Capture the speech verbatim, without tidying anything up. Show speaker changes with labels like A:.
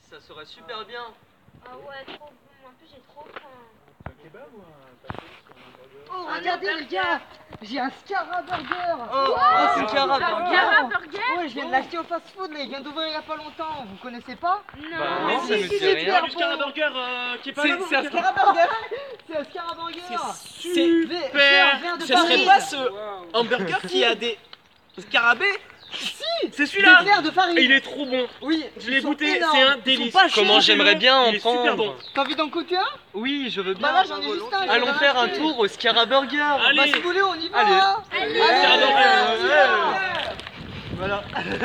A: Ça serait super bien.
B: Ah ouais, trop bon. En plus, j'ai trop faim.
C: Un kebab ou un pâté sur un burger?
D: Oh, regardez les gars, j'ai un Scara Burger.
A: Oh, un Scara Burger.
B: Burger.
D: Ouais, je viens de l'acheter au fast-food, là, il vient d'ouvrir il y a pas longtemps. Vous connaissez pas?
B: Non.
A: Bah
D: Mais
A: non,
D: si,
A: ça me
D: si,
A: dit
D: super
A: rien.
D: bon.
C: Du Scara Burger euh, qui est pas
E: C'est
C: là.
E: c'est un
D: C'est un Scara Burger. C'est un Scara Burger.
E: C'est
D: C'est un verre de
E: Ce serait
D: farine.
E: pas ce hamburger qui a des scarabées?
D: Si.
C: C'est
D: Des
C: celui-là.
D: verres de farine.
C: Et il est trop bon.
D: Oui,
C: Je l'ai
D: ils sont
C: goûté,
D: énormes.
C: c'est un
D: Ils
C: délice.
D: sont pas
A: Comment
D: chers.
A: j'aimerais bien en
C: Il est super
A: prendre.
C: bon.
D: T'as envie d'en goûter un?
A: Oui, je veux bien.
D: Bah là, j'en ai juste un.
A: Allons
D: j'en ai
A: faire un
D: acheté.
A: tour au Scara Burger.
C: Allez.
D: Bah si vous voulez, on y va.
A: Allez.
D: hein.
B: Allez.
D: Allez.
C: Scara Burger.
D: Allez.
A: Voilà.